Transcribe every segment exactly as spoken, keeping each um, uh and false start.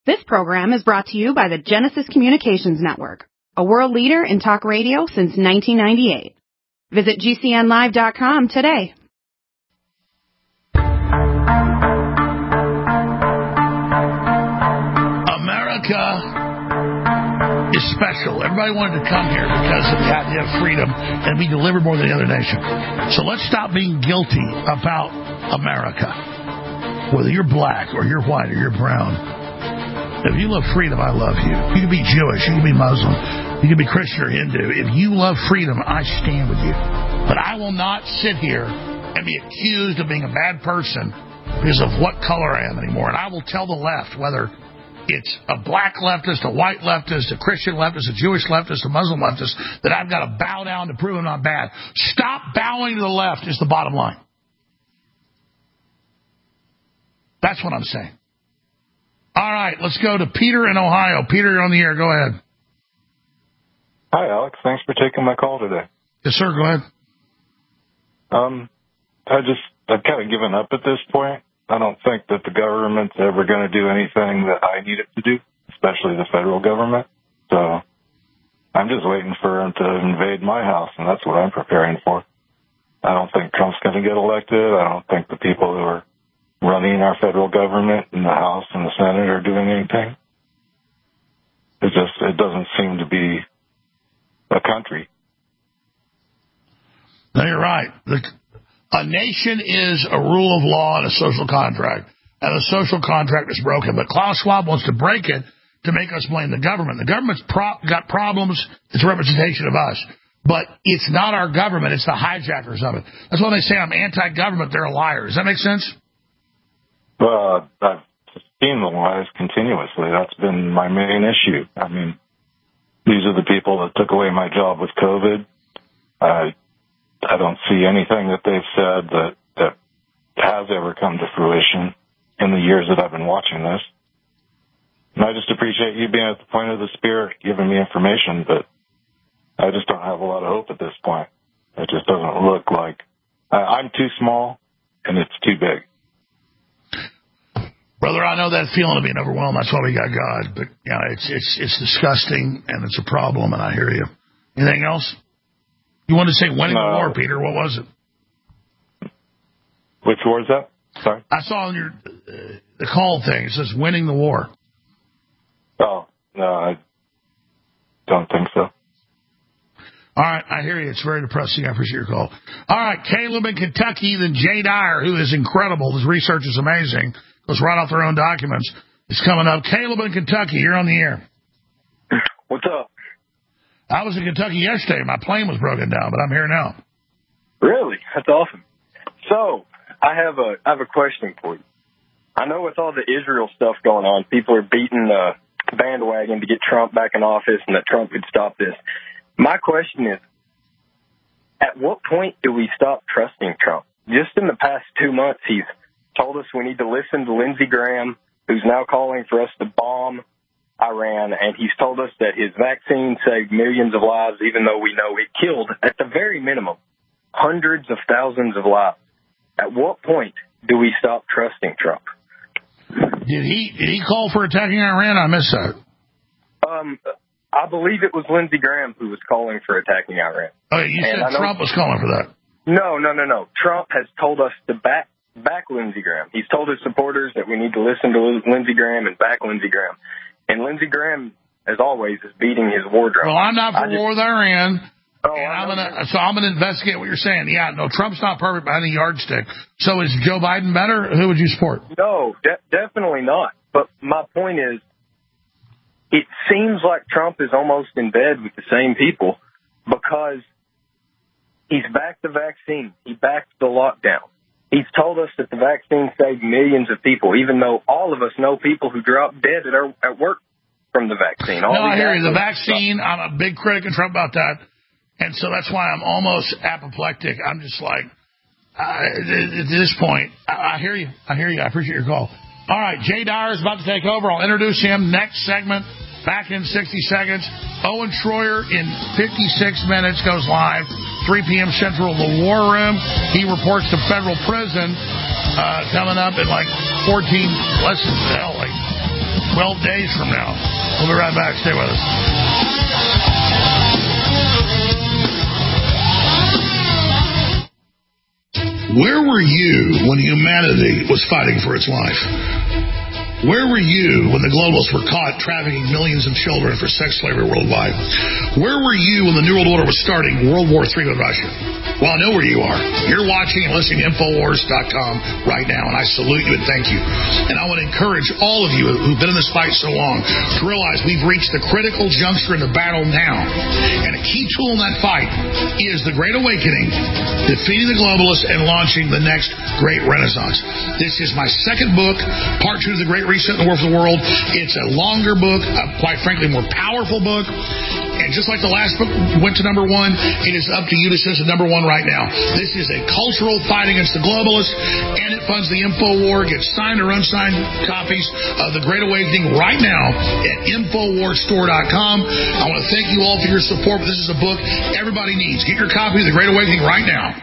This program is brought to you by the Genesis Communications Network, a world leader in talk radio since nineteen ninety-eight. Visit G C N live dot com today. America is special. Everybody wanted to come here because of the idea of freedom, and we deliver more than the other nation. So let's stop being guilty about America. Whether you're black or you're white or you're brown, if you love freedom, I love you. You can be Jewish, you can be Muslim, you can be Christian or Hindu. If you love freedom, I stand with you. But I will not sit here and be accused of being a bad person because of what color I am anymore. And I will tell the left, whether it's a black leftist, a white leftist, a Christian leftist, a Jewish leftist, a Muslim leftist, that I've got to bow down to prove I'm not bad. Stop bowing to the left is the bottom line. That's what I'm saying. All right, let's go to Peter in Ohio. Peter, you're on the air. Go ahead. Hi, Alex. Thanks for taking my call today. Yes, sir. Go ahead. Um, I just, I've kind of given up at this point. I don't think that the government's ever going to do anything that I need it to do, especially the federal government. So I'm just waiting for them to invade my house, and that's what I'm preparing for. I don't think Trump's going to get elected. I don't think the people who are running our federal government in the House and the Senate are doing anything. It just, it doesn't seem to be a country. No, you're right. The, a nation is a rule of law and a social contract, and the social contract is broken. But Klaus Schwab wants to break it to make us blame the government. The government's pro- got problems. It's a representation of us. But it's not our government. It's the hijackers of it. That's why they say I'm anti-government. They're a liar. Does that make sense? Well, I've seen the lies continuously. That's been my main issue. I mean, these are the people that took away my job with COVID. I I don't see anything that they've said that, that has ever come to fruition in the years that I've been watching this. And I just appreciate you being at the point of the spear, giving me information, but I just don't have a lot of hope at this point. It just doesn't look like I, I'm too small and it's too big. Brother, I know that feeling of being overwhelmed. That's why we got God. But yeah, it's it's it's disgusting and it's a problem. And I hear you. Anything else? You wanted to say winning no. the war, Peter. What was it? Which war is that? Sorry. I saw on your uh, the call thing. It says winning the war. Oh no, I don't think so. All right, I hear you. It's very depressing. I appreciate your call. All right, Caleb in Kentucky, then Jay Dyer, who is incredible. His research is amazing. Goes right off their own documents. It's coming up. Caleb in Kentucky, you're on the air. What's up? I was in Kentucky yesterday. My plane was broken down, but I'm here now. Really? That's awesome. So, I have a I have a question for you. I know with all the Israel stuff going on, people are beating the bandwagon to get Trump back in office and that Trump could stop this. My question is, at what point do we stop trusting Trump? Just in the past two months, he's told us we need to listen to Lindsey Graham, who's now calling for us to bomb Iran, and he's told us that his vaccine saved millions of lives, even though we know it killed, at the very minimum, hundreds of thousands of lives. At what point do we stop trusting Trump? Did he did he call for attacking Iran? I missed that. Um, I believe it was Lindsey Graham who was calling for attacking Iran. Oh, you and said Trump was calling for that. No, no, no, no. Trump has told us to back back Lindsey Graham. He's told his supporters that we need to listen to Lindsey Graham and back Lindsey Graham. And Lindsey Graham, as always, is beating his war drum. Well, I'm not for just, war with Iran. Oh, and I'm gonna, so I'm going to investigate what you're saying. Yeah, no, Trump's not perfect by any yardstick. So is Joe Biden better? Who would you support? No, de- definitely not. But my point is, it seems like Trump is almost in bed with the same people because he's backed the vaccine. He backed the lockdown. He's told us that the vaccine saved millions of people, even though all of us know people who dropped dead at, our, at work from the vaccine. All no, I hear you. The stuff. vaccine, I'm a big critic of Trump about that. And so that's why I'm almost apoplectic. I'm just like, uh, at this point, I, I hear you. I hear you. I appreciate your call. All right, Jay Dyer is about to take over. I'll introduce him next segment. Back in sixty seconds. Owen Schroyer in fifty-six minutes goes live. three p.m. Central, the War Room. He reports to federal prison uh, coming up in like fourteen, less than hell, like twelve days from now. We'll be right back. Stay with us. Where were you when humanity was fighting for its life? Where were you when the globalists were caught trafficking millions of children for sex slavery worldwide? Where were you when the New World Order was starting World War Three with Russia? Well, I know where you are. You're watching and listening to Infowars dot com right now, and I salute you and thank you. And I want to encourage all of you who've been in this fight so long to realize we've reached the critical juncture in the battle now. And a key tool in that fight is the Great Awakening, defeating the globalists, and launching the next Great Renaissance. This is my second book, part two of the Great Reset in the War for the World. It's a longer book, a, quite frankly, more powerful book. And just like the last book went to number one, it is up to you to sit at number one right now. This is a cultural fight against the globalists, and it funds the InfoWar. Get signed or unsigned copies of The Great Awakening right now at Infowars Store dot com. I want to thank you all for your support. This is a book everybody needs. Get your copy of The Great Awakening right now.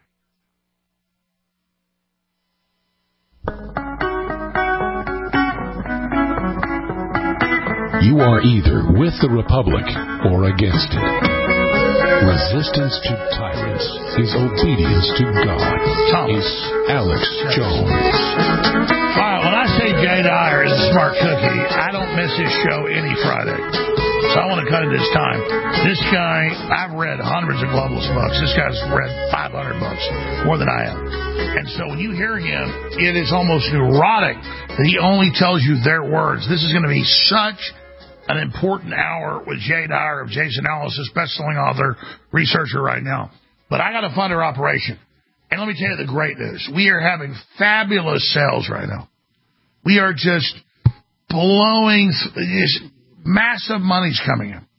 You are either with the Republic or against it. Resistance to tyrants is obedience to God. Thomas. Is Alex Jones. All right, when I say Jay Dyer is a smart cookie, I don't miss his show any Friday. So I want to cut it this time. This guy, I've read hundreds of globalist books. This guy's read five hundred books, more than I have. And so when you hear him, it is almost neurotic that he only tells you their words. This is going to be such an important hour with Jay Dyer of Jay's Analysis, best-selling author, researcher right now. But I got to fund our operation. And let me tell you the great news. We are having fabulous sales right now. We are just blowing, just massive money's coming in.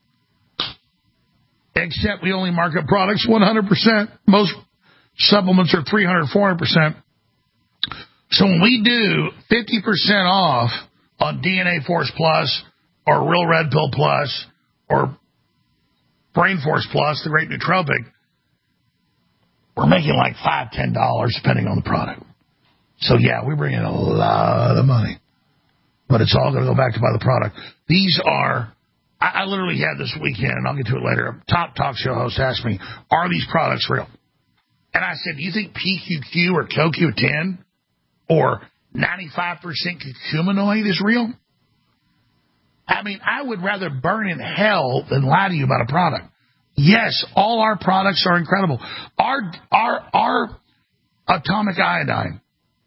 Except we only market products one hundred percent. Most supplements are three hundred, four hundred percent. So when we do fifty percent off on D N A Force Plus, or Real Red Pill Plus, or Brain Force Plus, the Great Nootropic, we're making like five dollars, ten dollars, depending on the product. So, yeah, we bring in a lot of money. But it's all going to go back to buy the product. These are, I, I literally had this weekend, and I'll get to it later, a top talk show host asked me, are these products real? And I said, do you think P Q Q or C O Q ten or ninety-five percent curcuminoid is real? I mean, I would rather burn in hell than lie to you about a product. Yes, all our products are incredible. Our our our atomic iodine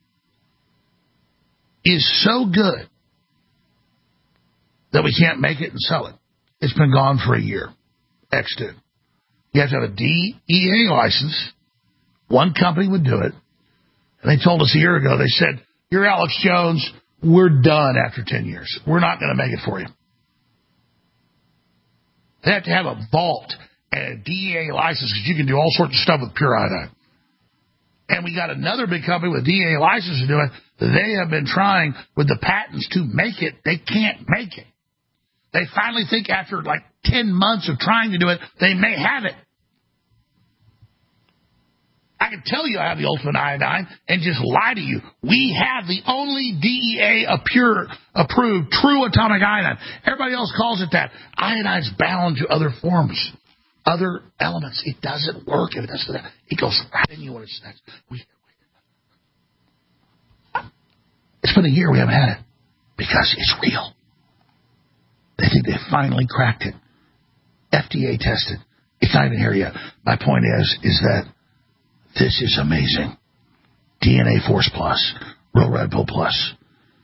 is so good that we can't make it and sell it. It's been gone for a year. X did. You have to have a D E A license. One company would do it. And they told us a year ago, they said, you're Alex Jones. We're done after ten years. We're not going to make it for you. They have to have a vault and a D E A license because you can do all sorts of stuff with pure iodine. And we got another big company with a D E A license to do it. They have been trying with the patents to make it. They can't make it. They finally think after like ten months of trying to do it, they may have it. I can tell you I have the ultimate iodine and just lie to you. We have the only D E A pure, approved, true atomic iodine. Everybody else calls it that. Iodine's bound to other forms, other elements. It doesn't work if it does that. It goes right in you when it's next. We, it's been a year we haven't had it because it's real. They think they finally cracked it. F D A tested. It's not even here yet. My point is, is that this is amazing. D N A Force Plus, Real Red Pill Plus,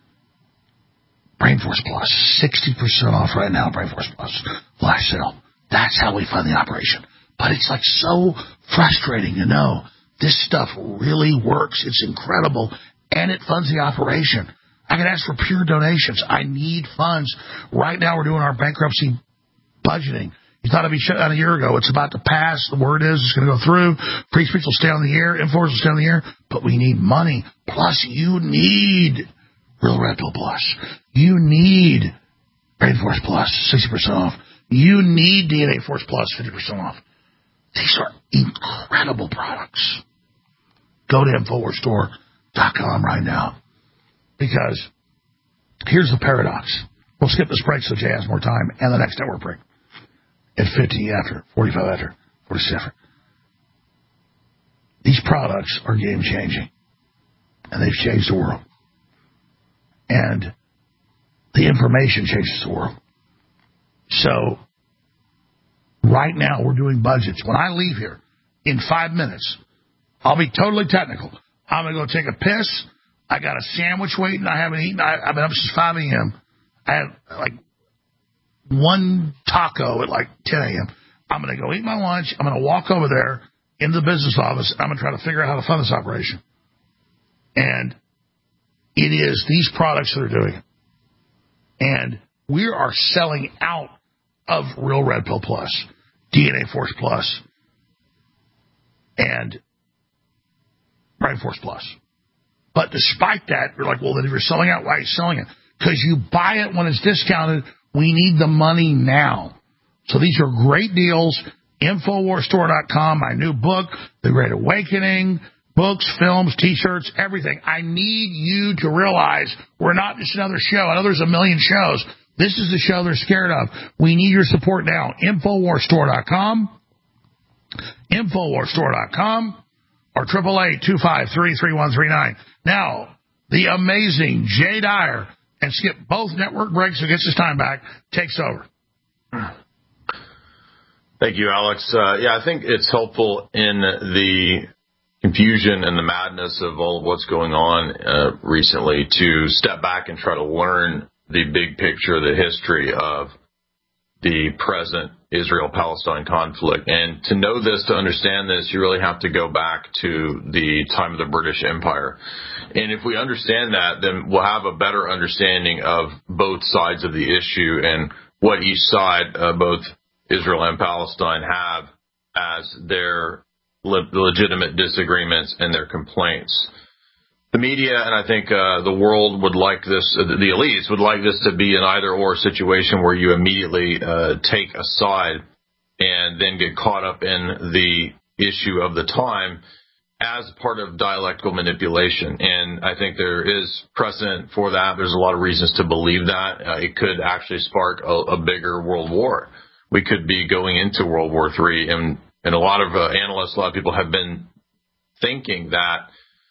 Brain Force Plus, sixty percent off right now, Brain Force Plus, flash sale. That's how we fund the operation. But it's like so frustrating to know this stuff really works. It's incredible, and it funds the operation. I can ask for pure donations. I need funds. Right now we're doing our bankruptcy budgeting. You thought it'd be shut down a year ago. It's about to pass. The word is it's going to go through. Free speech will stay on the air. Infowars will stay on the air. But we need money. Plus, you need Real Red Pill Plus. You need Brain Force Plus, sixty percent off. You need D N A Force Plus, fifty percent off. These are incredible products. Go to Infowars Store dot com right now. Because here's the paradox. We'll skip this break so Jay has more time, and the next network break. At fifty after, forty-five after, forty-six after. These products are game-changing, and they've changed the world. And the information changes the world. So, right now, we're doing budgets. When I leave here, in five minutes, I'll be totally technical. I'm going to go take a piss. I got a sandwich waiting. I haven't eaten. I, I've been up since five a.m. I had, like, one taco at, like, ten a.m. I'm going to go eat my lunch. I'm going to walk over there into the business office. And I'm going to try to figure out how to fund this operation. And it is these products that are doing it. And we are selling out of Real Red Pill Plus, D N A Force Plus, and Brain Force Plus. But despite that, you're like, well, then if you're selling out, why are you selling it? Because you buy it when it's discounted. We need the money now. So these are great deals. Infowars Store dot com, my new book, The Great Awakening, books, films, T-shirts, everything. I need you to realize we're not just another show. I know there's a million shows. This is the show they're scared of. We need your support now. Infowars Store dot com, Infowars Store dot com, or eight eight eight, two five three, three one three nine. Now, the amazing Jay Dyer, and skip both network breaks so gets his time back, takes over. Thank you, Alex. Uh, yeah, I think it's helpful in the confusion and the madness of all of what's going on uh, recently to step back and try to learn the big picture, the history of the present Israel-Palestine conflict. And to know this, to understand this, you really have to go back to the time of the British Empire. And if we understand that, then we'll have a better understanding of both sides of the issue and what each side, uh, both Israel and Palestine, have as their le- legitimate disagreements and their complaints. The media and I think uh, the world would like this, uh, the elites would like this to be an either-or situation where you immediately uh, take a side and then get caught up in the issue of the time as part of dialectical manipulation. And I think there is precedent for that. There's a lot of reasons to believe that. Uh, it could actually spark a, a bigger world war. We could be going into World War Three, and, and a lot of uh, analysts, a lot of people have been thinking that,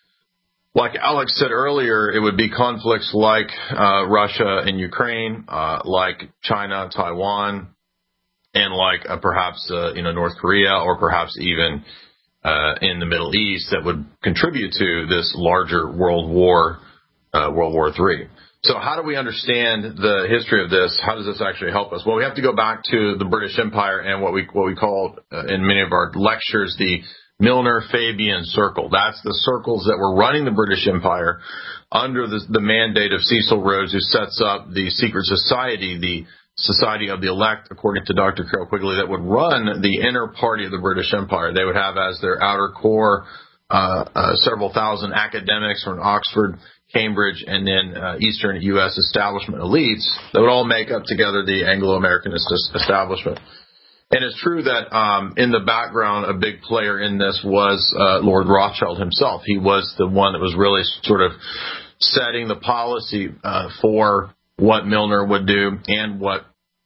like Alex said earlier, it would be conflicts like uh, Russia and Ukraine, uh, like China, Taiwan, and like uh, perhaps uh, you know North Korea, or perhaps even uh, in the Middle East that would contribute to this larger world war, uh, World War Three. So how do we understand the history of this? How does this actually help us? Well, we have to go back to the British Empire and what we what we called uh, in many of our lectures the Milner-Fabian circle. That's the circles that were running the British Empire under the, the mandate of Cecil Rhodes, who sets up the secret society, the Society of the Elect, according to Doctor Carroll Quigley, that would run the inner party of the British Empire. They would have as their outer core uh, uh, several thousand academics from Oxford, Cambridge, and then uh, Eastern U S establishment elites that would all make up together the Anglo-Americanist establishment. And it's true that um, in the background, a big player in this was uh, Lord Rothschild himself. He was the one that was really sort of setting the policy uh, for what Milner would do and what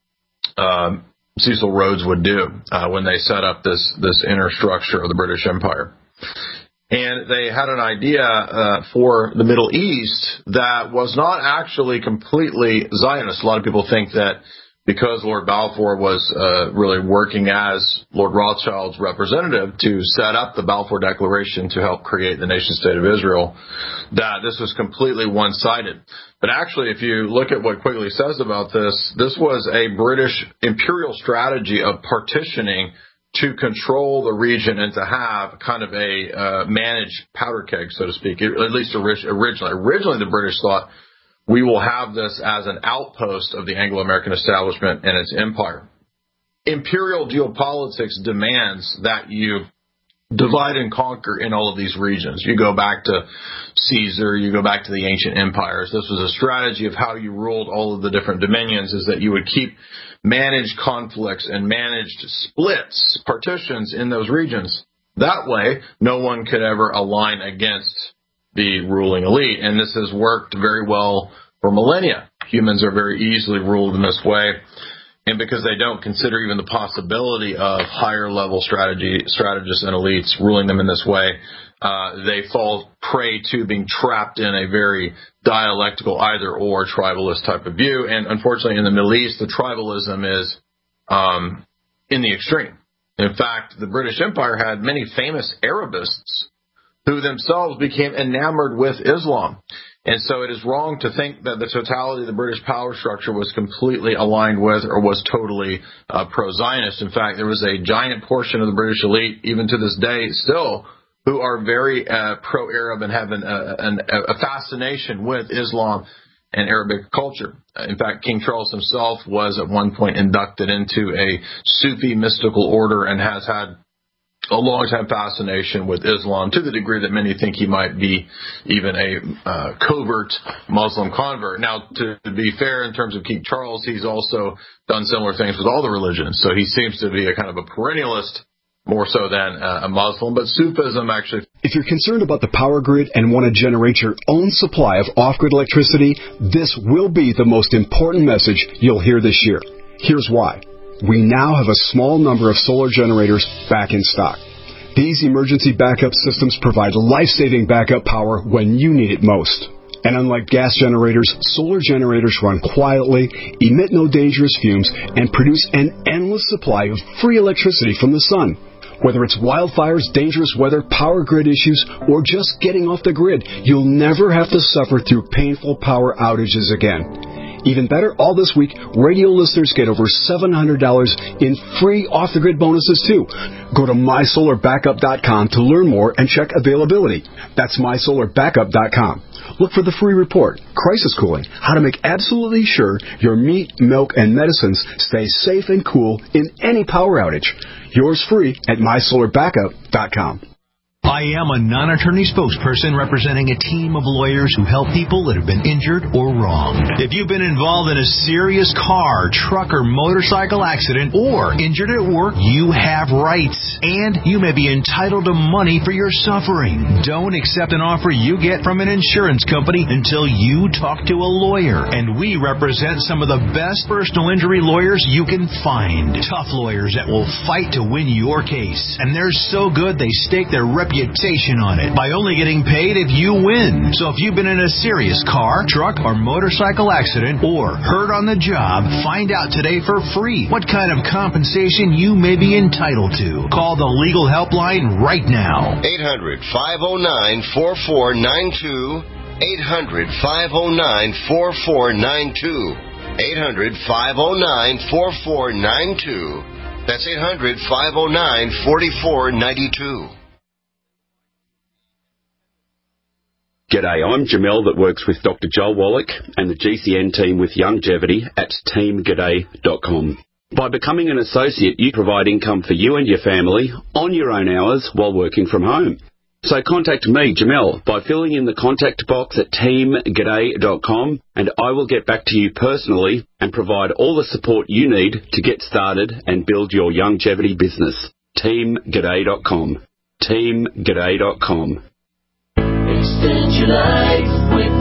um, Cecil Rhodes would do uh, when they set up this, this inner structure of the British Empire. And they had an idea uh, for the Middle East that was not actually completely Zionist. A lot of people think that because Lord Balfour was uh, really working as Lord Rothschild's representative to set up the Balfour Declaration to help create the nation-state of Israel, that this was completely one-sided. But actually, if you look at what Quigley says about this, this was a British imperial strategy of partitioning to control the region and to have kind of a uh, managed powder keg, so to speak, at least originally. Originally, the British thought, we will have this as an outpost of the Anglo-American establishment and its empire. Imperial geopolitics demands that you divide and conquer in all of these regions. You go back to Caesar, you go back to the ancient empires. This was a strategy of how you ruled all of the different dominions, is that you would keep managed conflicts and managed splits, partitions in those regions. That way, no one could ever align against the ruling elite. And this has worked very well for millennia. humans are very easily ruled in this way. And because they don't consider even the possibility of higher level strategy, strategists and elites ruling them in this way, uh, they fall prey to being trapped in a very dialectical either or tribalist type of view. And unfortunately in the Middle East, the tribalism is um, in the extreme. In fact, the British Empire had many famous Arabists who themselves became enamored with Islam. And so it is wrong to think that the totality of the British power structure was completely aligned with or was totally uh, pro-Zionist. In fact, there was a giant portion of the British elite, even to this day still, who are very uh, pro-Arab and have an, uh, an, a fascination with Islam and Arabic culture. In fact, King Charles himself was at one point inducted into a Sufi mystical order and has had a long-time fascination with Islam to the degree that many think he might be even a uh, covert Muslim convert. Now, to, to be fair, in terms of King Charles, he's also done similar things with all the religions. So he seems to be a kind of a perennialist more so than uh, a Muslim. But Sufism actually... If you're concerned about the power grid and want to generate your own supply of off-grid electricity, this will be the most important message you'll hear this year. Here's why. We now have a small number of solar generators back in stock. These emergency backup systems provide life-saving backup power when you need it most. And unlike gas generators, solar generators run quietly, emit no dangerous fumes, and produce an endless supply of free electricity from the sun. Whether it's wildfires, dangerous weather, power grid issues, or just getting off the grid, you'll never have to suffer through painful power outages again. Even better, all this week, radio listeners get over seven hundred dollars in free off-the-grid bonuses, too. Go to my solar backup dot com to learn more and check availability. That's my solar backup dot com. Look for the free report, Crisis Cooling, how to make absolutely sure your meat, milk, and medicines stay safe and cool in any power outage. Yours free at my solar backup dot com. I am a non-attorney spokesperson representing a team of lawyers who help people that have been injured or wronged. If you've been involved in a serious car, truck, or motorcycle accident or injured at work, you have rights, and you may be entitled to money for your suffering. Don't accept an offer you get from an insurance company until you talk to a lawyer, and we represent some of the best personal injury lawyers you can find. Tough lawyers that will fight to win your case, and they're so good they stake their reputation reputation on it by only getting paid if you win. So if you've been in a serious car, truck, or motorcycle accident or hurt on the job, find out today for free what kind of compensation you may be entitled to. Call the legal helpline right now. eight hundred, five oh nine, four four nine two. eight hundred, five oh nine, four four nine two. eight hundred, five oh nine, four four nine two. That's eight hundred, five oh nine, four four nine two. G'day, I'm Jamel that works with Doctor Joel Wallach and the G C N team with Longevity at team g'day dot com. By becoming an associate, you provide income for you and your family on your own hours while working from home. So contact me, Jamel, by filling in the contact box at team g'day dot com, and I will get back to you personally and provide all the support you need to get started and build your longevity business. team g'day dot com. team g'day dot com. Extend your life with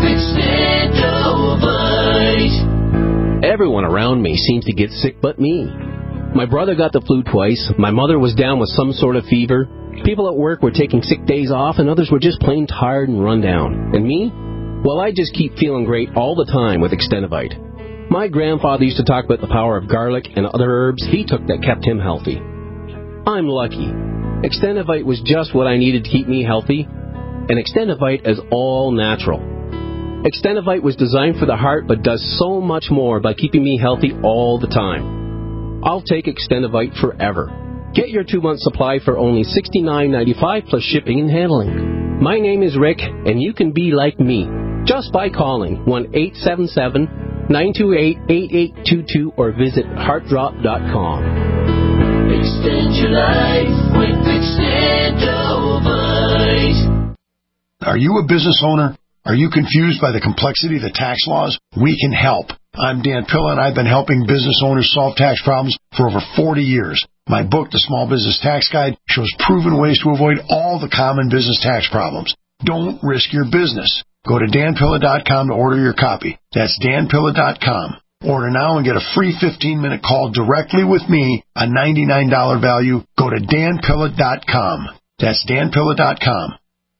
Extendovite. Everyone around me seems to get sick but me. My brother got the flu twice, my mother was down with some sort of fever, people at work were taking sick days off, and others were just plain tired and run down. And me? Well, I just keep feeling great all the time with Extendovite. My grandfather used to talk about the power of garlic and other herbs he took that kept him healthy. I'm lucky. Extendovite was just what I needed to keep me healthy. And Extendovite is all natural. Extendovite was designed for the heart but does so much more by keeping me healthy all the time. I'll take Extendovite forever. Get your two-month supply for only sixty-nine ninety-five plus shipping and handling. My name is Rick, and you can be like me just by calling one eight seven seven, nine two eight, eight eight two two or visit heart drop dot com. Extend your life with Extendovite. Are you a business owner? Are you confused by the complexity of the tax laws? We can help. I'm Dan Pilla, and I've been helping business owners solve tax problems for over forty years. My book, The Small Business Tax Guide, shows proven ways to avoid all the common business tax problems. Don't risk your business. Go to dan pilla dot com to order your copy. That's dan pilla dot com. Order now and get a free fifteen-minute call directly with me, a ninety-nine dollars value. Go to dan pilla dot com. That's dan pilla dot com.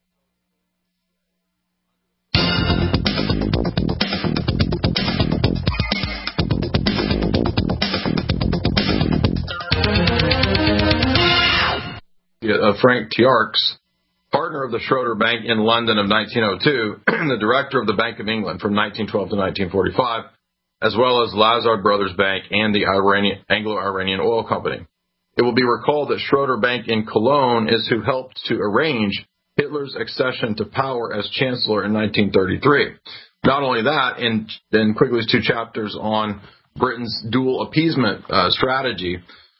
Uh, Frank Tiarks, partner of the Schroeder Bank in London of nineteen oh two, the director of the Bank of England from nineteen twelve to nineteen forty-five, as well as Lazard Brothers Bank and the Iranian, Anglo-Iranian Oil Company. It will be recalled that Schroeder Bank in Cologne is who helped to arrange Hitler's accession to power as chancellor in nineteen thirty-three. Not only that, in, in Quigley's two chapters on Britain's dual appeasement uh, strategy,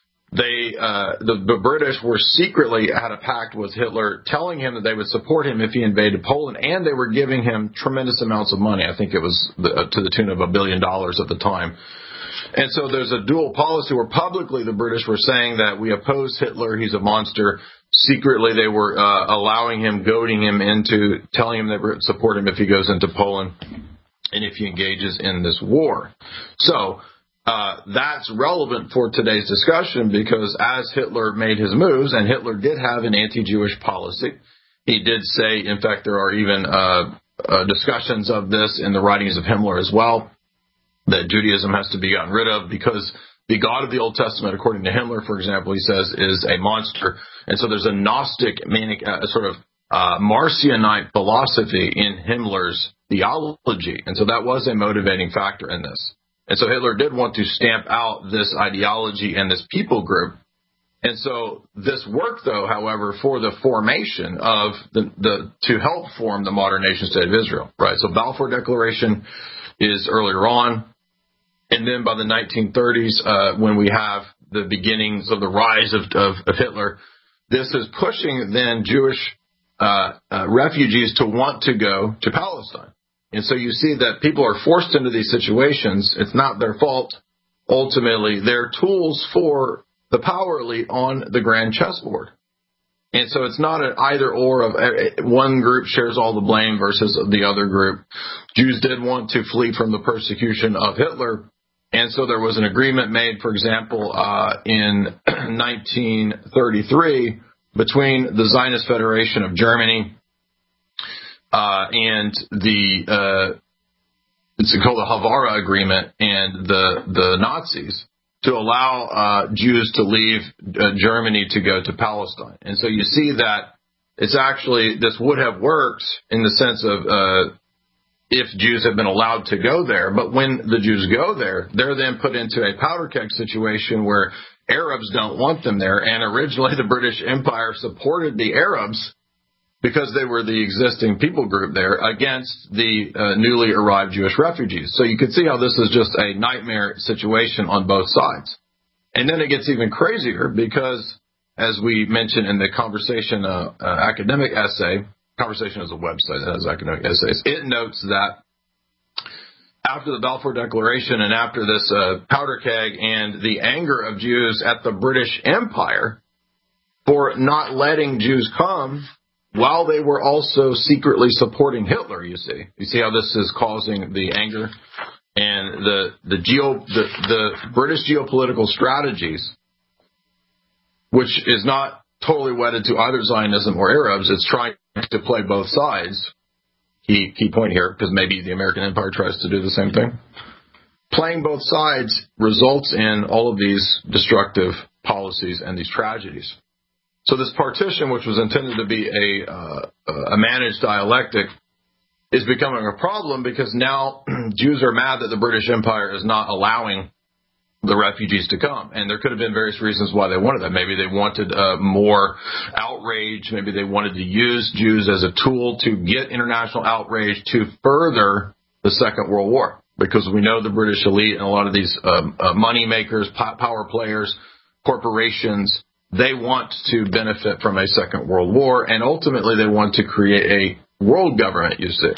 They, uh, the, the British were secretly had a pact with Hitler, telling him that they would support him if he invaded Poland, and they were giving him tremendous amounts of money. I think it was the, uh, to the tune of a billion dollars at the time. And so there's a dual policy where publicly the British were saying that we oppose Hitler, he's a monster. Secretly they were uh, allowing him, goading him into telling him they would support him if he goes into Poland and if he engages in this war. So Uh, that's relevant for today's discussion because as Hitler made his moves, and Hitler did have an anti-Jewish policy, he did say, in fact, there are even uh, uh, discussions of this in the writings of Himmler as well, that Judaism has to be gotten rid of because the God of the Old Testament, according to Himmler, for example, he says, is a monster. And so there's a Gnostic, manic, uh, sort of uh, Marcionite philosophy in Himmler's theology. And so that was a motivating factor in this. And so Hitler did want to stamp out this ideology and this people group. And so this worked, though, however, for the formation of the, the to help form the modern nation state of Israel, right? So Balfour Declaration is earlier on. And then by the nineteen thirties, uh, when we have the beginnings of the rise of, of, of Hitler, this is pushing then Jewish uh, uh, refugees to want to go to Palestine. And so you see that people are forced into these situations. It's not their fault. Ultimately, they're tools for the power elite on the grand chessboard. And so it's not an either or of one group shares all the blame versus the other group. Jews did want to flee from the persecution of Hitler. And so there was an agreement made, for example, uh, in nineteen thirty-three between the Zionist Federation of Germany Uh, and the, uh, it's called the Havara Agreement and the, the Nazis to allow, uh, Jews to leave uh, Germany to go to Palestine. And so you see that it's actually, this would have worked in the sense of, uh, if Jews have been allowed to go there. But when the Jews go there, they're then put into a powder keg situation where Arabs don't want them there. And originally the British Empire supported the Arabs because they were the existing people group there against the uh, newly arrived Jewish refugees. So you can see how this is just a nightmare situation on both sides. And then it gets even crazier because, as we mentioned in the Conversation uh, uh, academic essay, Conversation is a website that has academic essays, it notes that after the Balfour Declaration and after this uh, powder keg and the anger of Jews at the British Empire for not letting Jews come, while they were also secretly supporting Hitler, you see. You see how this is causing the anger and the the geo the, the British geopolitical strategies, which is not totally wedded to either Zionism or Arabs. It's trying to play both sides. Key key point here, because maybe the American Empire tries to do the same thing. Playing both sides results in all of these destructive policies and these tragedies. So this partition, which was intended to be a, uh, a managed dialectic, is becoming a problem because now Jews are mad that the British Empire is not allowing the refugees to come. And there could have been various reasons why they wanted that. Maybe they wanted uh, more outrage. Maybe they wanted to use Jews as a tool to get international outrage to further the Second World War. Because we know the British elite and a lot of these um, uh, money makers, power players, corporations, they want to benefit from a Second World War, and ultimately they want to create a world government, you see.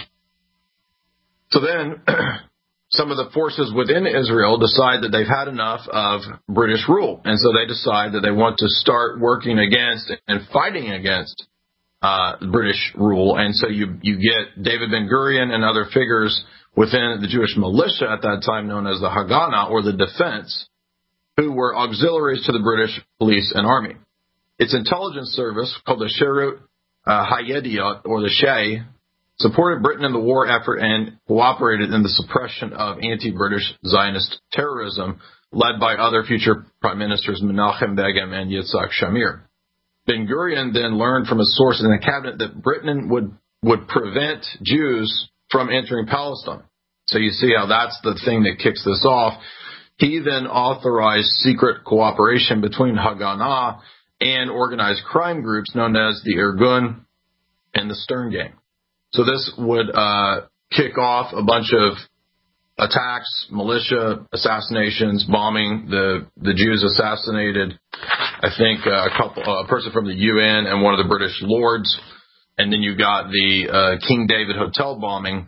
So then some of the forces within Israel decide that they've had enough of British rule, and so they decide that they want to start working against and fighting against uh, British rule. And so you, you get David Ben-Gurion and other figures within the Jewish militia at that time known as the Haganah, or the defense, who were auxiliaries to the British police and army. Its intelligence service, called the Sherut uh, Hayediot, or the Shay, supported Britain in the war effort and cooperated in the suppression of anti-British Zionist terrorism led by other future prime ministers Menachem Begin and Yitzhak Shamir. Ben-Gurion then learned from a source in the cabinet that Britain would, would prevent Jews from entering Palestine. So you see how that's the thing that kicks this off. He then authorized secret cooperation between Haganah and organized crime groups known as the Irgun and the Stern Gang. So this would uh, kick off a bunch of attacks, militia assassinations, bombing. The the Jews assassinated, I think, uh, a couple, uh, a person from the U N and one of the British lords. And then you got the uh, King David Hotel bombing,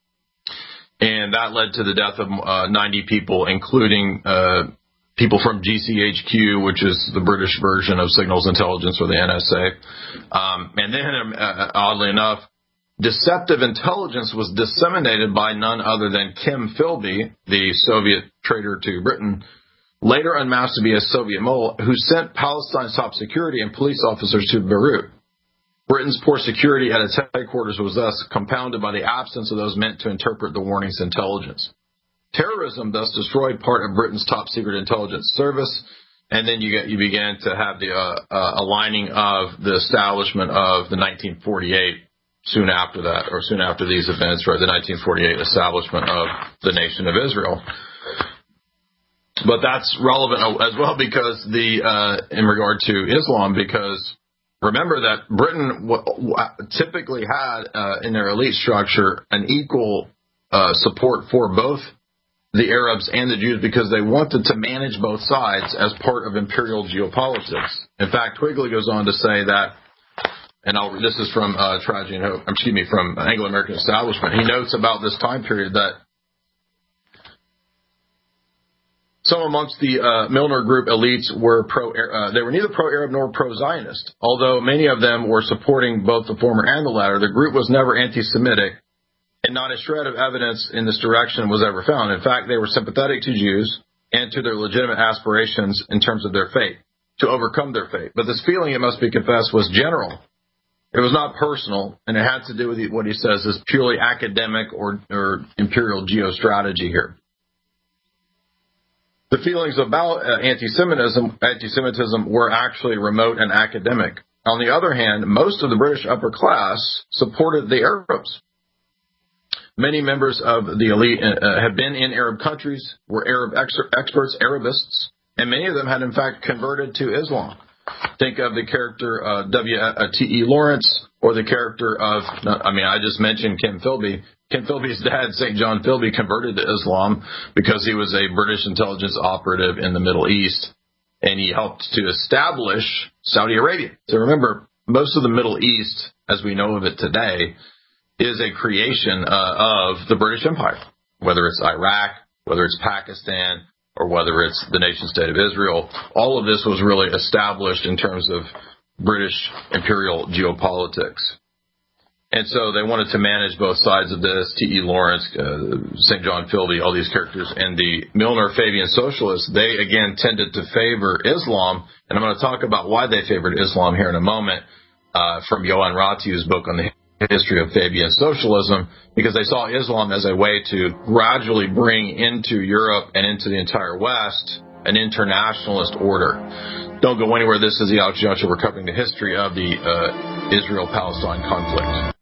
and that led to the death of uh, ninety people, including uh, people from G C H Q, which is the British version of Signals Intelligence, or the N S A. Um, and then, uh, oddly enough, deceptive intelligence was disseminated by none other than Kim Philby, the Soviet traitor to Britain, later unmasked to be a Soviet mole, who sent Palestine's top security and police officers to Beirut. Britain's poor security at its headquarters was thus compounded by the absence of those meant to interpret the warning's intelligence. Terrorism thus destroyed part of Britain's top secret intelligence service, and then you get you began to have the uh, uh, aligning of the establishment of the nineteen forty-eight. Soon after that, or soon after these events, right, the nineteen forty-eight establishment of the nation of Israel. But that's relevant as well because the uh, in regard to Islam, because remember that Britain w- w- typically had uh, in their elite structure an equal uh, support for both the Arabs and the Jews because they wanted to manage both sides as part of imperial geopolitics. In fact, Twigley goes on to say that, and I'll, this is from uh, Tragedy and Hope, excuse me, from Anglo-American Establishment. He notes about this time period that some amongst the uh, Milner Group elites were pro, uh, they were neither pro-Arab nor pro-Zionist. Although many of them were supporting both the former and the latter, the group was never anti-Semitic, and not a shred of evidence in this direction was ever found. In fact, they were sympathetic to Jews and to their legitimate aspirations in terms of their fate, to overcome their fate. But this feeling, it must be confessed, was general. It was not personal, and it had to do with what he says is purely academic or, or imperial geostrategy here. The feelings about uh, anti-Semitism, anti-Semitism were actually remote and academic. On the other hand, most of the British upper class supported the Arabs. Many members of the elite uh, had been in Arab countries, were Arab ex- experts, Arabists, and many of them had in fact converted to Islam. Think of the character uh, W T E Lawrence, or the character of, I mean, I just mentioned Kim Philby. Kim Philby's dad, Saint John Philby, converted to Islam because he was a British intelligence operative in the Middle East, and he helped to establish Saudi Arabia. So remember, most of the Middle East, as we know of it today, is a creation uh, of the British Empire, whether it's Iraq, whether it's Pakistan, or whether it's the nation-state of Israel. All of this was really established in terms of British imperial geopolitics. And so they wanted to manage both sides of this. T E Lawrence, uh, Saint John Philby, all these characters. And the Milner Fabian socialists, they, again, tended to favor Islam. And I'm going to talk about why they favored Islam here in a moment uh, from Johan Rathieu's book on the history of Fabian socialism, because they saw Islam as a way to gradually bring into Europe and into the entire West an internationalist order. Don't go anywhere. This is the Alex Jones Show. We're covering the history of the uh, Israel-Palestine conflict.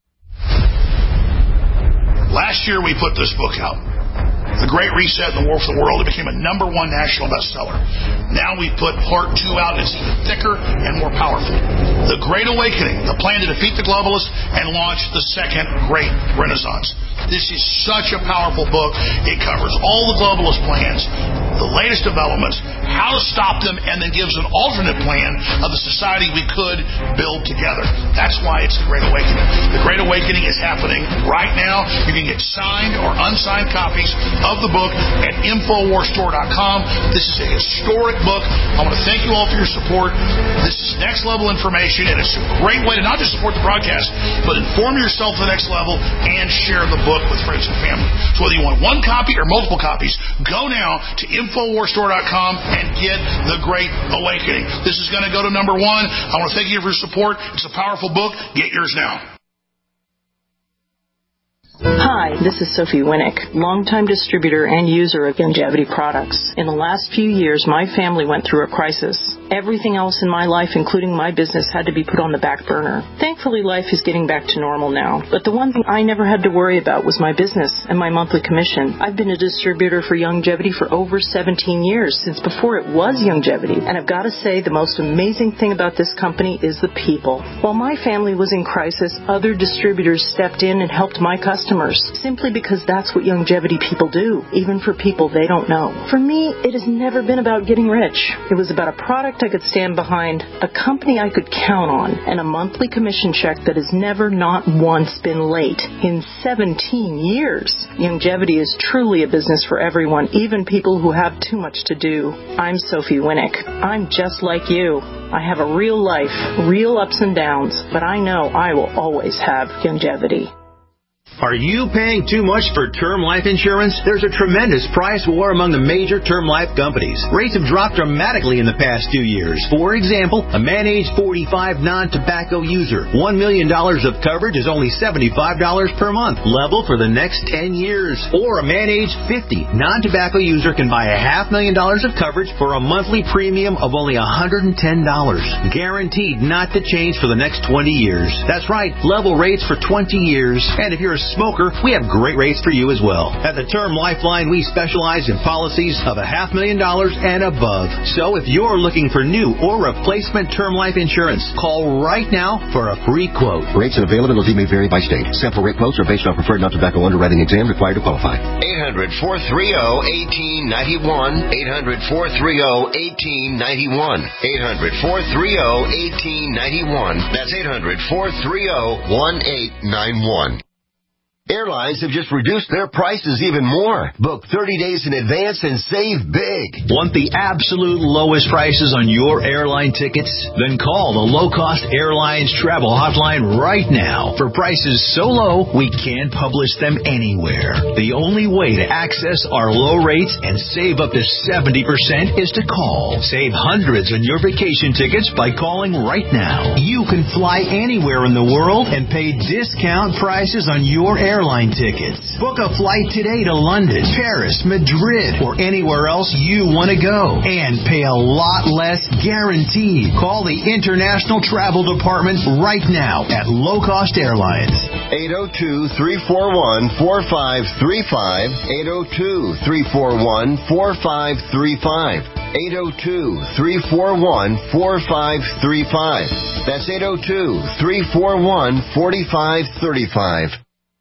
Last year we put this book out, The Great Reset and the War for the World. It became a number one national bestseller. Now we put part two out, and it's even thicker and more powerful. The Great Awakening, the plan to defeat the globalists and launch the second Great Renaissance. This is such a powerful book. It covers all the globalist plans, the latest developments, how to stop them, and then gives an alternate plan of the society we could build together. That's why it's the Great Awakening. The Great Awakening is happening right now. You can get signed or unsigned copies of the book at infowars store dot com. This is a historic book. I want to thank you all for your support. This is next level information, and it's a great way to not just support the broadcast, but inform yourself to the next level and share the book with friends and family. So whether you want one copy or multiple copies, go now to infowars store dot com and get The Great Awakening. This is going to go to number one. I want to thank you for your support. It's a powerful book. Get yours now. Hi, this is Sophie Winnick, longtime distributor and user of Youngevity products. In the last few years, my family went through a crisis. Everything else in my life, including my business, had to be put on the back burner. Thankfully, life is getting back to normal now. But the one thing I never had to worry about was my business and my monthly commission. I've been a distributor for Youngevity for over seventeen years, since before it was Youngevity. And I've got to say, the most amazing thing about this company is the people. While my family was in crisis, other distributors stepped in and helped my customers, simply because that's what Youngevity people do, even for people they don't know. For me, it has never been about getting rich. It was about a product I could stand behind, a company I could count on, and a monthly commission check that has never not once been late in seventeen years. Youngevity is truly a business for everyone, even people who have too much to do. I'm Sophie Winnick. I'm just like you. I have a real life, real ups and downs, but I know I will always have Youngevity. Are you paying too much for term life insurance? There's a tremendous price war among the major term life companies. Rates have dropped dramatically in the past two years. For example, a man age forty-five non-tobacco user, one million dollars of coverage is only seventy-five dollars per month, level for the next ten years. Or a man age fifty non-tobacco user can buy a half million dollars of coverage for a monthly premium of only one hundred ten dollars, guaranteed not to change for the next twenty years. That's right, level rates for twenty years. And if you're a smoker, we have great rates for you as well. At the Term Lifeline, we specialize in policies of a half million dollars and above. So if you're looking for new or replacement term life insurance, call right now for a free quote. Rates and availability may vary by state. Sample rate quotes are based on preferred non-tobacco underwriting exam required to qualify. eight hundred, four three zero, one eight nine one. eight hundred, four three zero, one eight nine one. eight hundred, four three zero, one eight nine one. That's eight hundred, four three zero, one eight nine one. Airlines have just reduced their prices even more. Book thirty days in advance and save big. Want the absolute lowest prices on your airline tickets? Then call the Low Cost Airlines Travel Hotline right now. For prices so low, we can't publish them anywhere. The only way to access our low rates and save up to seventy percent is to call. Save hundreds on your vacation tickets by calling right now. You can fly anywhere in the world and pay discount prices on your airline Airline tickets. Book a flight today to London, Paris, Madrid, or anywhere else you want to go, and pay a lot less guaranteed. Call the International Travel Department right now at Low Cost Airlines. eight oh two, three four one, four five three five. eight oh two, three four one, four five three five. eight oh two, three four one, four five three five. That's eight oh two, three four one, four five three five.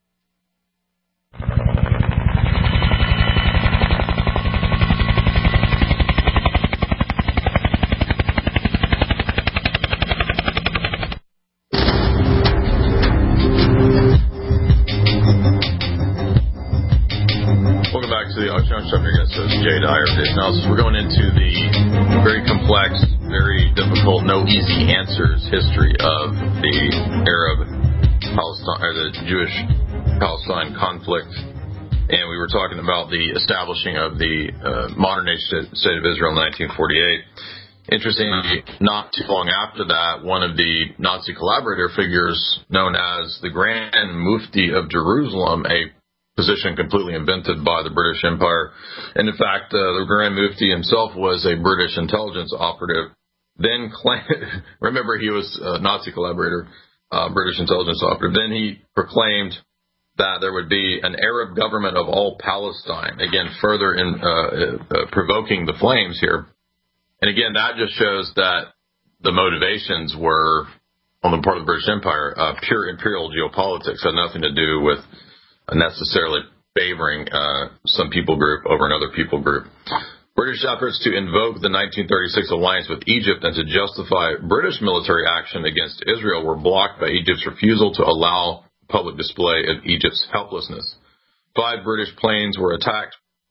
Welcome back to the Ocean Stuff Here. So it's Jay Dyer of Dave's Analysis. We're going into the very complex, very difficult, no easy answers history of the Arab Palestine, or the Jewish Palestine conflict, and we were talking about the establishing of the uh, modern-day state of Israel in nineteen forty-eight. Interestingly, not too long after that, one of the Nazi collaborator figures, known as the Grand Mufti of Jerusalem, a position completely invented by the British Empire, and in fact, uh, the Grand Mufti himself was a British intelligence operative. Then, claimed, remember, he was a Nazi collaborator, uh, British intelligence operative. Then he proclaimed that there would be an Arab government of all Palestine, again, further in, uh, uh, provoking the flames here. And again, that just shows that the motivations were, on the part of the British Empire, uh, pure imperial geopolitics, had nothing to do with necessarily favoring uh, some people group over another people group. British efforts to invoke the nineteen thirty-six alliance with Egypt and to justify British military action against Israel were blocked by Egypt's refusal to allow public display of Egypt's helplessness. Five British planes were attacked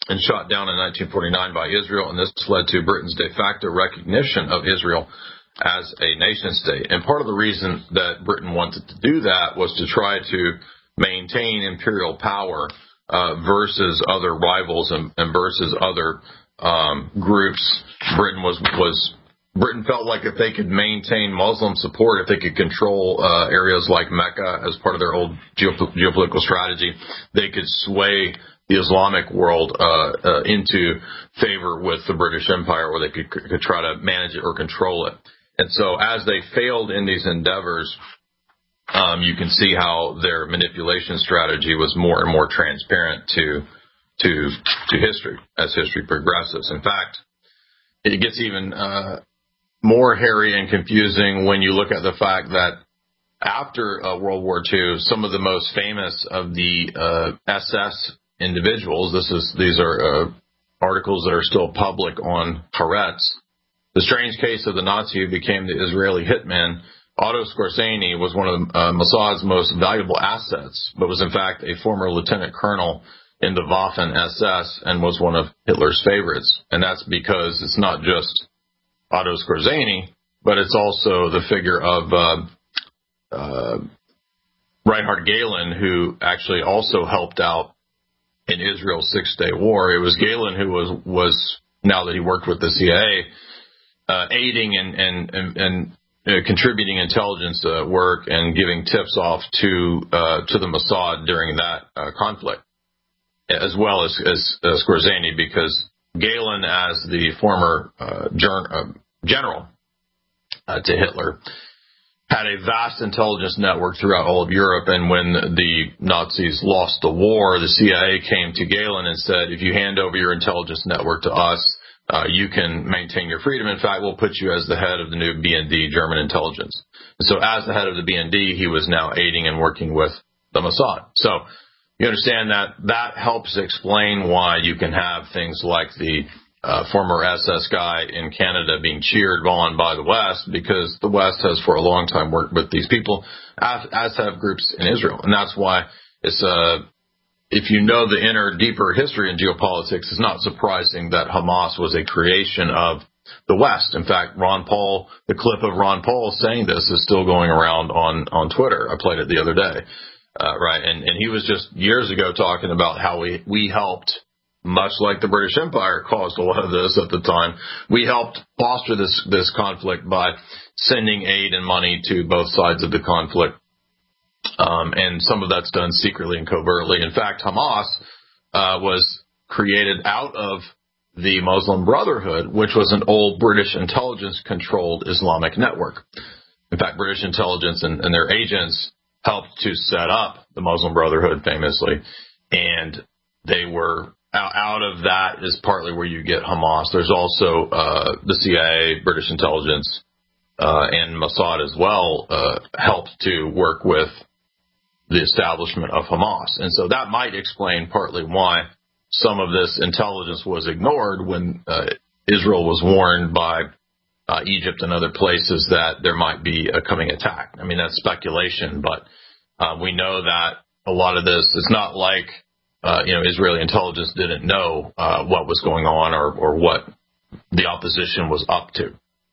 and shot down in nineteen forty-nine by Israel, and this led to Britain's de facto recognition of Israel as a nation state. And part of the reason that Britain wanted to do that was to try to maintain imperial power uh, versus other rivals and, and versus other um, groups. Britain was was Britain felt like if they could maintain Muslim support, if they could control uh, areas like Mecca as part of their old geop- geopolitical strategy, they could sway the Islamic world uh, uh, into favor with the British Empire, or they could, could try to manage it or control it. And so as they failed in these endeavors, um, you can see how their manipulation strategy was more and more transparent to to to history as history progresses. In fact, it gets even uh, more hairy and confusing when you look at the fact that after uh, World War Two, some of the most famous of the uh, S S individuals, this is these are uh, articles that are still public on Haaretz. The strange case of the Nazi who became the Israeli hitman, Otto Skorzeny, was one of uh, Mossad's most valuable assets, but was in fact a former lieutenant colonel in the Waffen S S and was one of Hitler's favorites. And that's because it's not just Otto Skorzeny, but it's also the figure of uh, uh, Reinhard Gehlen, who actually also helped out in Israel's Six-Day War. It was Gehlen who was, was now that he worked with the C I A, Uh, aiding and, and, and, and uh, contributing intelligence uh, work and giving tips off to uh, to the Mossad during that uh, conflict, as well as, as uh, Skorzeny, because Gehlen, as the former uh, ger- uh, general uh, to Hitler, had a vast intelligence network throughout all of Europe. And when the Nazis lost the war, the C I A came to Gehlen and said, if you hand over your intelligence network to us, Uh, you can maintain your freedom. In fact, we'll put you as the head of the new B N D, German intelligence. And so as the head of the B N D, he was now aiding and working with the Mossad. So you understand that that helps explain why you can have things like the uh, former S S guy in Canada being cheered on by the West, because the West has for a long time worked with these people, as, as have groups in Israel. And that's why it's a uh, if you know the inner, deeper history in geopolitics, it's not surprising that Hamas was a creation of the West. In fact, Ron Paul, the clip of Ron Paul saying this is still going around on, on Twitter. I played it the other day, uh, right? And, and he was just years ago talking about how we, we helped, much like the British Empire caused a lot of this at the time, we helped foster this, this conflict by sending aid and money to both sides of the conflict. Um, and some of that's done secretly and covertly. In fact, Hamas uh, was created out of the Muslim Brotherhood, which was an old British intelligence-controlled Islamic network. In fact, British intelligence and, and their agents helped to set up the Muslim Brotherhood famously, and they were out, out of that is partly where you get Hamas. There's also uh, the C I A, British intelligence, uh, and Mossad as well uh, helped to work with the establishment of Hamas. And so that might explain partly why some of this intelligence was ignored when uh, Israel was warned by uh, Egypt and other places that there might be a coming attack. I mean, that's speculation, but uh, we know that a lot of this, it's not like, uh, you know, Israeli intelligence didn't know uh, what was going on or, or what the opposition was up to.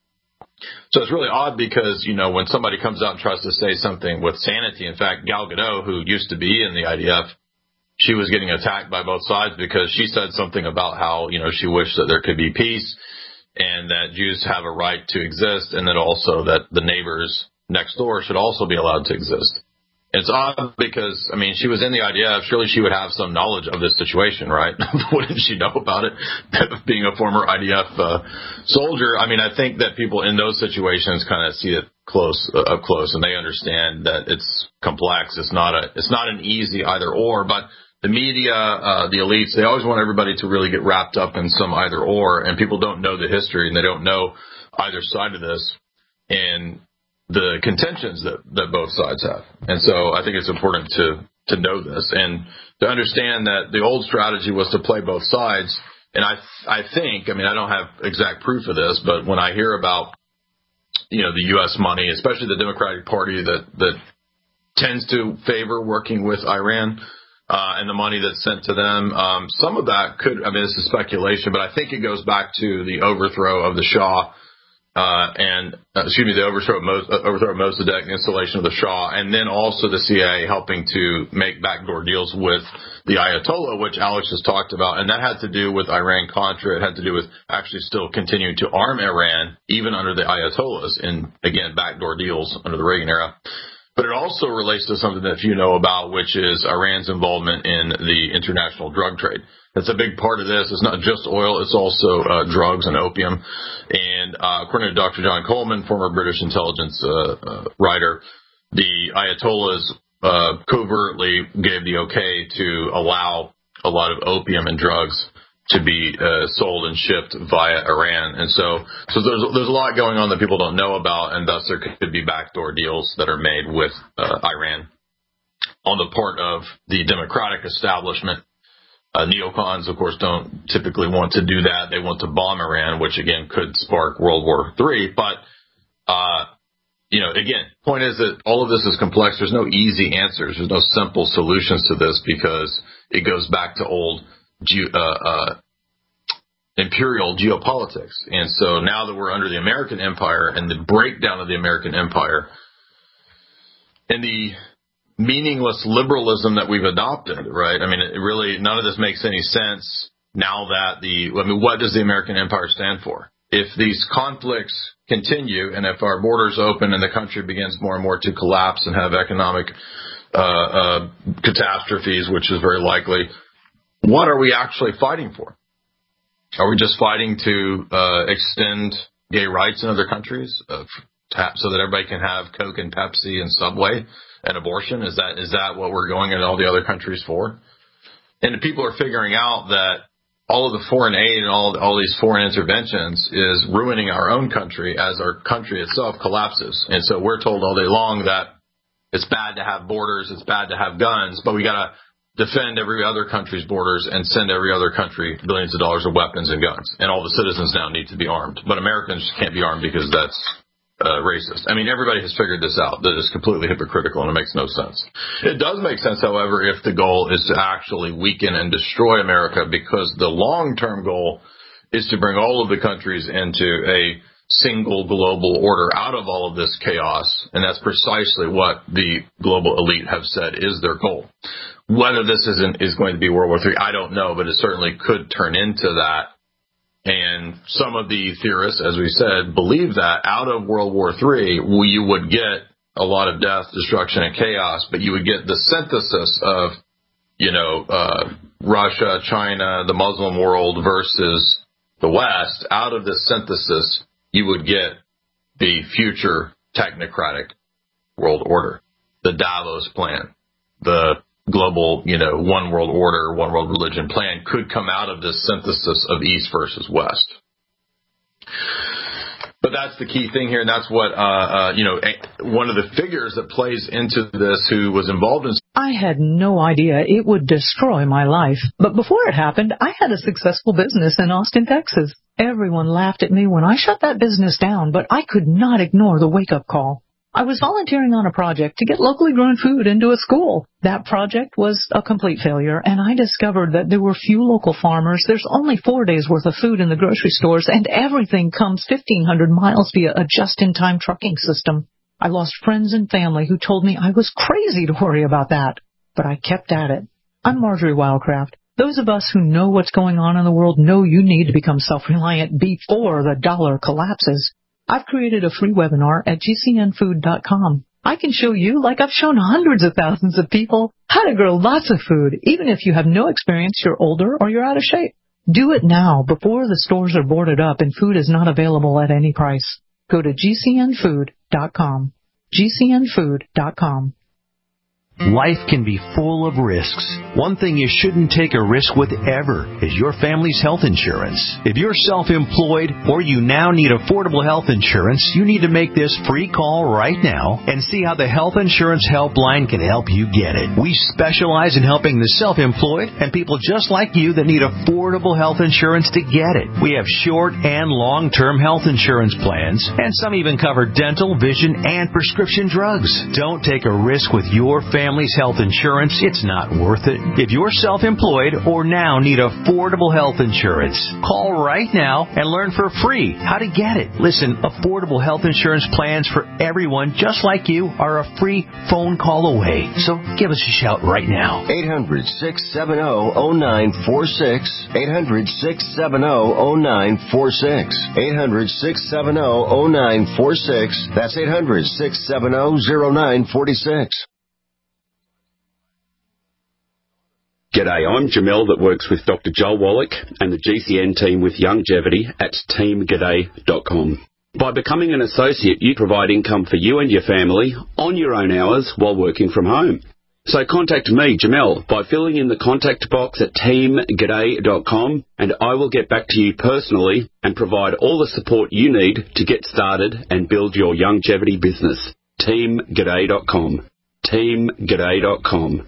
So it's really odd because, you know, when somebody comes out and tries to say something with sanity, in fact, Gal Gadot, who used to be in the I D F, she was getting attacked by both sides because she said something about how, you know, she wished that there could be peace and that Jews have a right to exist, and that also that the neighbors next door should also be allowed to exist. It's odd because, I mean, she was in the I D F. Surely she would have some knowledge of this situation, right? Wouldn't she know about it? Being a former I D F uh, soldier, I mean, I think that people in those situations kind of see it close, uh, up close, and they understand that it's complex. It's not a, it's not an easy either or. But the media, uh, the elites, they always want everybody to really get wrapped up in some either or, and people don't know the history and they don't know either side of this. And the contentions that, that both sides have. And so I think it's important to, to know this and to understand that the old strategy was to play both sides. And I, I think, I mean, I don't have exact proof of this, but when I hear about, you know, the U S money, especially the Democratic Party that, that tends to favor working with Iran, uh, and the money that's sent to them. Um, some of that could, I mean, this is speculation, but I think it goes back to the overthrow of the Shah, uh, and, uh, excuse me, the overthrow of, Mos- uh, overthrow of Mossadegh, installation of the Shah, and then also the C I A helping to make backdoor deals with the Ayatollah, which Alex has talked about, and that had to do with Iran-Contra. It had to do with actually still continuing to arm Iran, even under the Ayatollahs, in, again, backdoor deals under the Reagan era. But it also relates to something that few know about, which is Iran's involvement in the international drug trade. That's a big part of this. It's not just oil. It's also uh, drugs and opium. And uh, according to Doctor John Coleman, former British intelligence uh, uh, writer, the Ayatollahs uh, covertly gave the okay to allow a lot of opium and drugs to be uh, sold and shipped via Iran. And so so there's there's a lot going on that people don't know about, and thus there could be backdoor deals that are made with uh, Iran on the part of the democratic establishment. Uh, neocons, of course, don't typically want to do that. They want to bomb Iran, which, again, could spark World War Three. But, uh, you know, again, point is that all of this is complex. There's no easy answers. There's no simple solutions to this because it goes back to old ge- uh, uh, imperial geopolitics. And so now that we're under the American empire and the breakdown of the American empire and the meaningless liberalism that we've adopted, right? I mean, it really, none of this makes any sense now that the, I mean, what does the American empire stand for? If these conflicts continue and if our borders open and the country begins more and more to collapse and have economic uh, uh, catastrophes, which is very likely, what are we actually fighting for? Are we just fighting to uh, extend gay rights in other countries uh, so that everybody can have Coke and Pepsi and Subway and abortion? Is that is that what we're going in all the other countries for? And the people are figuring out that all of the foreign aid and all all these foreign interventions is ruining our own country as our country itself collapses. And so we're told all day long that it's bad to have borders, it's bad to have guns, but we got to defend every other country's borders and send every other country billions of dollars of weapons and guns. And all the citizens now need to be armed. But Americans can't be armed because that's Uh, racist. I mean, everybody has figured this out. That is completely hypocritical and it makes no sense. It does make sense, however, if the goal is to actually weaken and destroy America, because the long-term goal is to bring all of the countries into a single global order out of all of this chaos. And that's precisely what the global elite have said is their goal. Whether this isn't, is going to be World War Three, I don't know, but it certainly could turn into that. And some of the theorists, as we said, believe that out of World War Three, you would get a lot of death, destruction, and chaos, but you would get the synthesis of, you know, uh, Russia, China, the Muslim world versus the West. Out of this synthesis, you would get the future technocratic world order, the Davos plan, the global, you know, one world order, one world religion plan could come out of this synthesis of East versus West. But that's the key thing here, and that's what, uh, uh, you know, one of the figures that plays into this who was involved in... I had no idea it would destroy my life. But before it happened, I had a successful business in Austin, Texas. Everyone laughed at me when I shut that business down, but I could not ignore the wake-up call. I was volunteering on a project to get locally grown food into a school. That project was a complete failure, and I discovered that there were few local farmers. There's only four days' worth of food in the grocery stores, and everything comes fifteen hundred miles via a just-in-time trucking system. I lost friends and family who told me I was crazy to worry about that, but I kept at it. I'm Marjorie Wildcraft. Those of us who know what's going on in the world know you need to become self-reliant before the dollar collapses. I've created a free webinar at G C N food dot com. I can show you, like I've shown hundreds of thousands of people, how to grow lots of food, even if you have no experience, you're older, or you're out of shape. Do it now before the stores are boarded up and food is not available at any price. Go to G C N food dot com. G C N food dot com. Life can be full of risks. One thing you shouldn't take a risk with ever is your family's health insurance. If you're self-employed or you now need affordable health insurance, you need to make this free call right now and see how the Health Insurance Helpline can help you get it. We specialize in helping the self-employed and people just like you that need affordable health insurance to get it. We have short and long-term health insurance plans, and some even cover dental, vision, and prescription drugs. Don't take a risk with your family family's health insurance, it's not worth it. If you're self-employed or now need affordable health insurance, call right now and learn for free how to get it. Listen, affordable health insurance plans for everyone just like you are a free phone call away. So give us a shout right now. eight hundred, six seven zero, zero nine four six. eight hundred, six seven zero, zero nine four six. eight hundred, six seven zero, zero nine four six. That's eight hundred, six seven zero, zero nine four six. G'day, I'm Jamel that works with Doctor Joel Wallach and the G C N team with Longevity at team g'day dot com. By becoming an associate, you provide income for you and your family on your own hours while working from home. So contact me, Jamel, by filling in the contact box at team g'day dot com, and I will get back to you personally and provide all the support you need to get started and build your longevity business. team g'day dot com. team g'day dot com.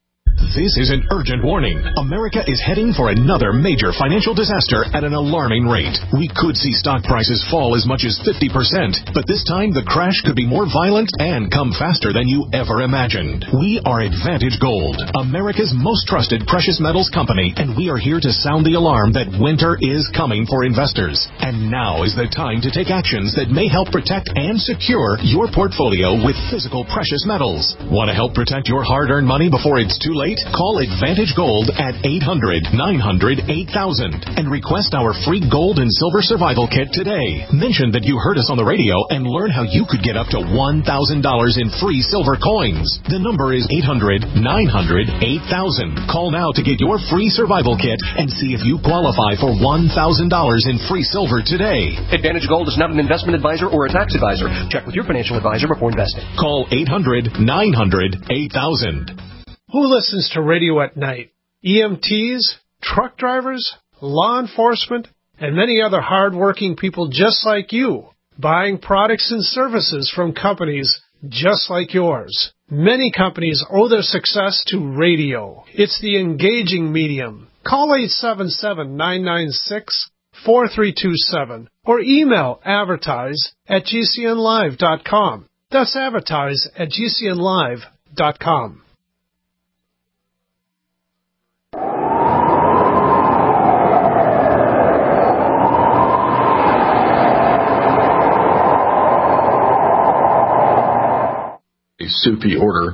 This is an urgent warning. America is heading for another major financial disaster at an alarming rate. We could see stock prices fall as much as fifty percent, but this time the crash could be more violent and come faster than you ever imagined. We are Advantage Gold, America's most trusted precious metals company, and we are here to sound the alarm that winter is coming for investors. And now is the time to take actions that may help protect and secure your portfolio with physical precious metals. Want to help protect your hard-earned money before it's too late? Call Advantage Gold at eight hundred, nine hundred, eight thousand and request our free gold and silver survival kit today. Mention that you heard us on the radio and learn how you could get up to one thousand dollars in free silver coins. The number is eight hundred, nine hundred, eight thousand. Call now to get your free survival kit and see if you qualify for one thousand dollars in free silver today. Advantage Gold is not an investment advisor or a tax advisor. Check with your financial advisor before investing. Call eight hundred, nine hundred, eight thousand. Who listens to radio at night? E M Ts, truck drivers, law enforcement, and many other hard-working people just like you, buying products and services from companies just like yours. Many companies owe their success to radio. It's the engaging medium. Call eight seven seven, nine nine six, four three two seven or email advertise at g c n live dot com. That's advertise at g c n live dot com. Sufi order,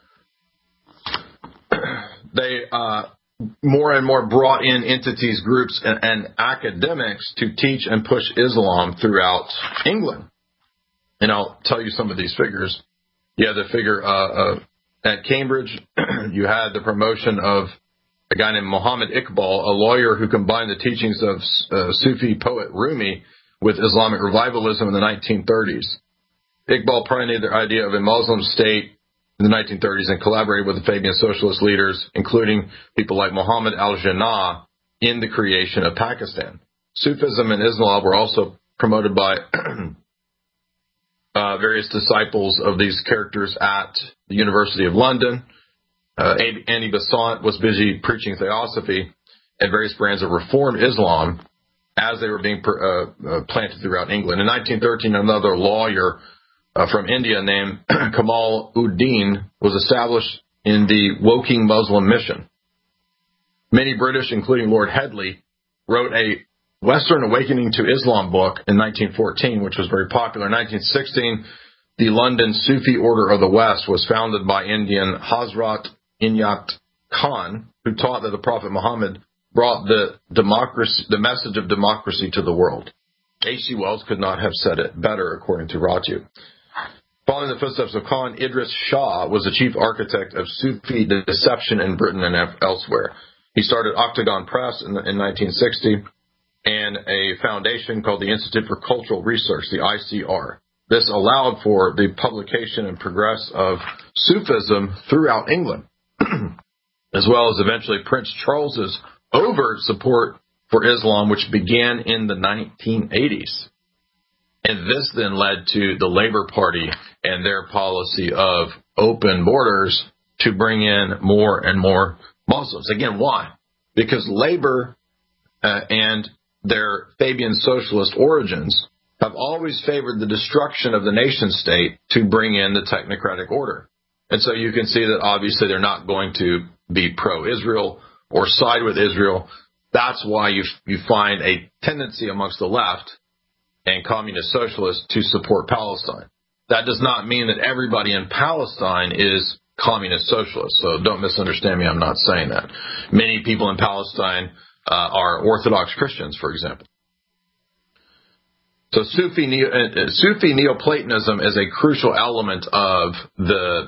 they uh, more and more brought in entities, groups, and, and academics to teach and push Islam throughout England. And I'll tell you some of these figures. You had the figure uh, uh, at Cambridge. You had the promotion of a guy named Muhammad Iqbal, a lawyer who combined the teachings of uh, Sufi poet Rumi with Islamic revivalism in the nineteen thirties. Iqbal pioneered the idea of a Muslim state in the nineteen thirties and collaborated with the Fabian socialist leaders, including people like Muhammad al-Jinnah, in the creation of Pakistan. Sufism and Islam were also promoted by uh, various disciples of these characters at the University of London. Uh, Andy Besant was busy preaching theosophy and various brands of Reformed Islam as they were being uh, uh, planted throughout England. In nineteen thirteen, another lawyer Uh, from India named Kamal Uddin was established in the Woking Muslim mission. Many British, including Lord Headley, wrote a Western Awakening to Islam book in nineteen fourteen, which was very popular. In nineteen sixteen, the London Sufi Order of the West was founded by Indian Hazrat Inayat Khan, who taught that the Prophet Muhammad brought the democracy, the message of democracy to the world. H G Wells could not have said it better, according to Ratu. Following the footsteps of Khan, Idris Shah was the chief architect of Sufi deception in Britain and elsewhere. He started Octagon Press in, in nineteen sixty and a foundation called the Institute for Cultural Research, the I C R. This allowed for the publication and progress of Sufism throughout England, as well as eventually Prince Charles's overt support for Islam, which began in the nineteen eighties. And this then led to the Labour Party and their policy of open borders to bring in more and more Muslims. Again, why? Because Labour uh, and their Fabian socialist origins have always favored the destruction of the nation state to bring in the technocratic order. And so you can see that obviously they're not going to be pro-Israel or side with Israel. That's why you you find a tendency amongst the left and communist socialists to support Palestine. That does not mean that everybody in Palestine is communist socialist. So don't misunderstand me. I'm not saying that. Many people in Palestine uh, are Orthodox Christians, for example. So Sufi, Neo, uh, Sufi Neoplatonism is a crucial element of the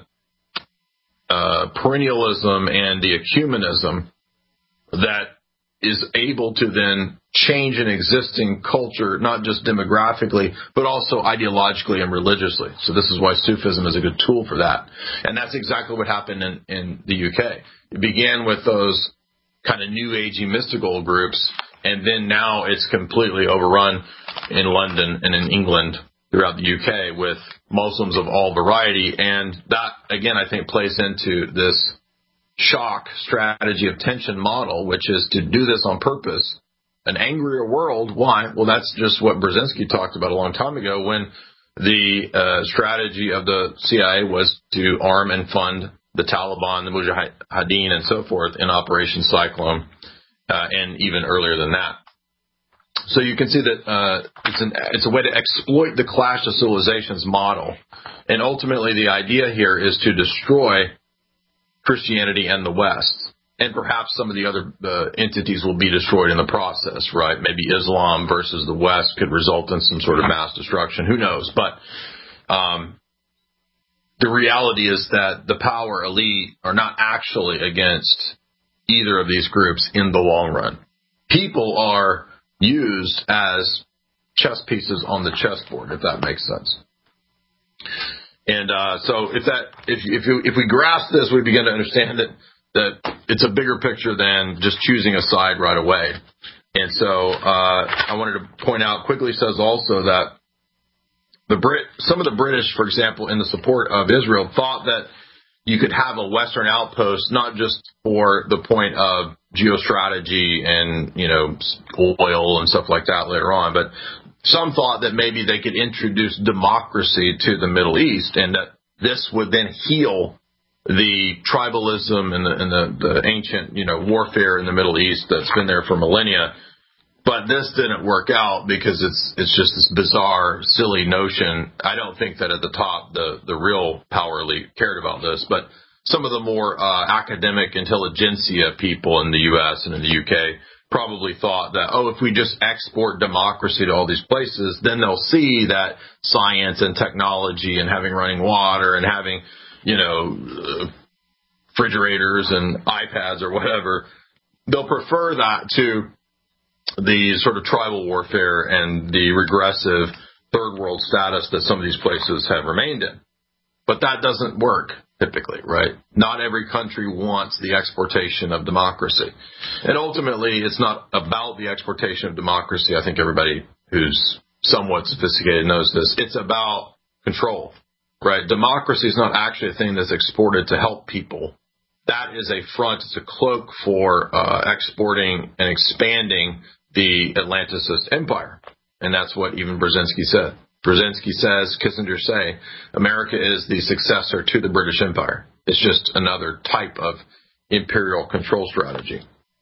uh, perennialism and the ecumenism that is able to then change an existing culture, not just demographically, but also ideologically and religiously. So this is why Sufism is a good tool for that. And that's exactly what happened in, in the U K. It began with those kind of new agey mystical groups, and then now it's completely overrun in London and in England throughout the U K with Muslims of all variety. And that, again, I think plays into this shock strategy of tension model, which is to do this on purpose. An angrier world. Why? Well, that's just what Brzezinski talked about a long time ago when the uh, strategy of the C I A was to arm and fund the Taliban, the Mujahideen, and so forth in Operation Cyclone, uh, and even earlier than that. So you can see that uh, it's, an, it's a way to exploit the clash of civilizations model. And ultimately the idea here is to destroy Christianity and the West. And perhaps some of the other uh, entities will be destroyed in the process, right? Maybe Islam versus the West could result in some sort of mass destruction. Who knows? But um, the reality is that the power elite are not actually against either of these groups in the long run. People are used as chess pieces on the chessboard, if that makes sense. And uh, so if that if if, you, if we grasp this, we begin to understand that that it's a bigger picture than just choosing a side right away. And so uh, I wanted to point out, Quigley says also that the Brit, some of the British, for example, in the support of Israel, thought that you could have a Western outpost not just for the point of geostrategy and, you know, oil and stuff like that later on, but some thought that maybe they could introduce democracy to the Middle East and that this would then heal the tribalism and the, and the, the ancient, you know, warfare in the Middle East that's been there for millennia. But this didn't work out because it's it's just this bizarre, silly notion. I don't think that at the top the, the real power elite cared about this, but some of the more uh, academic intelligentsia people in the U S and in the U K probably thought that, oh, if we just export democracy to all these places, then they'll see that science and technology and having running water and having, you know, refrigerators and iPads or whatever, they'll prefer that to the sort of tribal warfare and the regressive third world status that some of these places have remained in. But that doesn't work typically, right? Not every country wants the exportation of democracy. And ultimately, it's not about the exportation of democracy. I think everybody who's somewhat sophisticated knows this. It's about control, right? Democracy is not actually a thing that's exported to help people. That is a front, it's a cloak for uh, exporting and expanding the Atlanticist empire. And that's what even Brzezinski said. Brzezinski says, Kissinger say, America is the successor to the British Empire. It's just another type of imperial control strategy.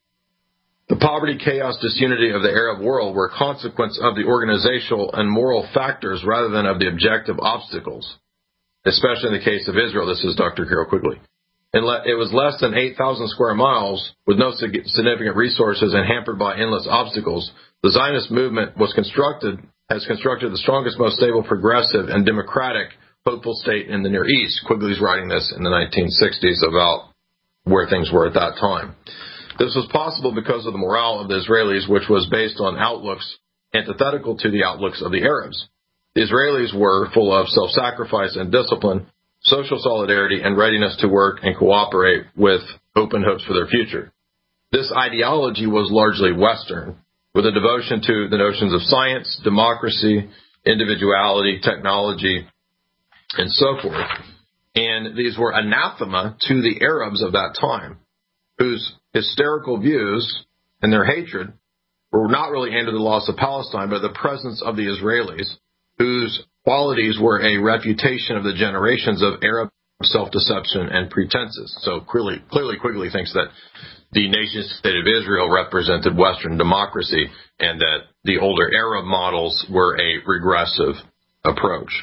The poverty, chaos, disunity of the Arab world were a consequence of the organizational and moral factors rather than of the objective obstacles, especially in the case of Israel. This is Doctor Carol Quigley. It was less than eight thousand square miles with no significant resources and hampered by endless obstacles. The Zionist movement was constructed, has constructed the strongest, most stable, progressive, and democratic hopeful state in the Near East. Quigley's writing this in the nineteen sixties about where things were at that time. This was possible because of the morale of the Israelis, which was based on outlooks antithetical to the outlooks of the Arabs. The Israelis were full of self-sacrifice and discipline, social solidarity, and readiness to work and cooperate with open hopes for their future. This ideology was largely Western, with a devotion to the notions of science, democracy, individuality, technology, and so forth. And these were anathema to the Arabs of that time, whose hysterical views and their hatred were not really aimed at the loss of Palestine, but the presence of the Israelis, whose qualities were a refutation of the generations of Arab self-deception and pretenses. So clearly, clearly Quigley thinks that the nation-state of Israel represented Western democracy and that the older Arab models were a regressive approach.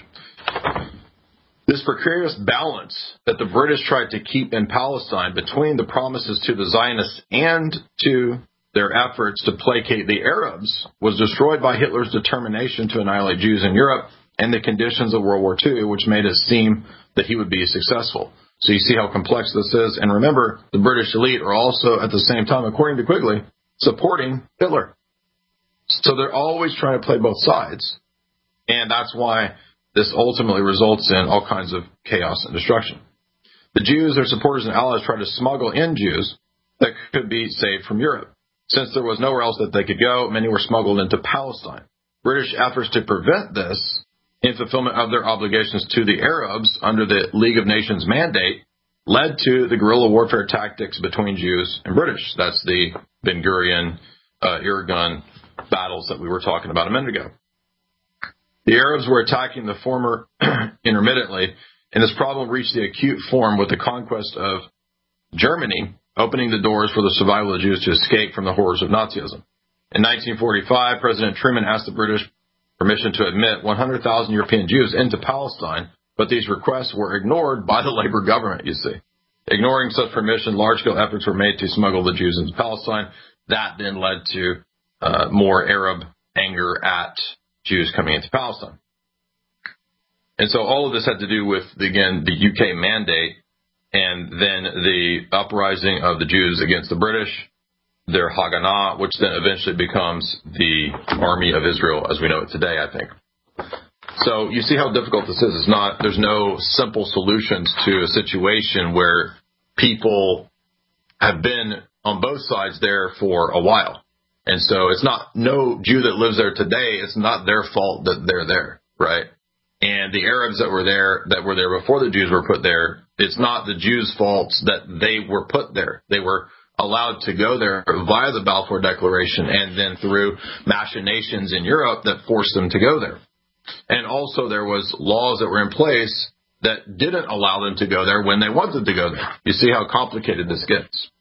This precarious balance that the British tried to keep in Palestine between the promises to the Zionists and to their efforts to placate the Arabs was destroyed by Hitler's determination to annihilate Jews in Europe and the conditions of World War Two, which made it seem that he would be successful. So you see how complex this is. And remember, the British elite are also, at the same time, according to Quigley, supporting Hitler. So they're always trying to play both sides. And that's why this ultimately results in all kinds of chaos and destruction. The Jews, their supporters and allies, tried to smuggle in Jews that could be saved from Europe. Since there was nowhere else that they could go, many were smuggled into Palestine. British efforts to prevent this in fulfillment of their obligations to the Arabs under the League of Nations mandate led to the guerrilla warfare tactics between Jews and British. That's the Ben Gurion, uh, Irgun battles that we were talking about a minute ago. The Arabs were attacking the former intermittently, and this problem reached the acute form with the conquest of Germany, opening the doors for the survival of the Jews to escape from the horrors of Nazism. In nineteen forty-five, President Truman asked the British permission to admit one hundred thousand European Jews into Palestine, but these requests were ignored by the Labour government, you see. Ignoring such permission, large-scale efforts were made to smuggle the Jews into Palestine. That then led to uh, more Arab anger at Jews coming into Palestine. And so all of this had to do with, again, the U K mandate and then the uprising of the Jews against the British, their Haganah, which then eventually becomes the Army of Israel as we know it today, I think. So you see how difficult this is. It's not, there's no simple solutions to a situation where people have been on both sides there for a while. And so it's not, no Jew that lives there today, it's not their fault that they're there, right? And the Arabs that were there, that were there before the Jews were put there, it's not the Jews' fault that they were put there. They were allowed to go there via the Balfour Declaration and then through machinations in Europe that forced them to go there. And also there was laws that were in place that didn't allow them to go there when they wanted to go there. You see how complicated this gets.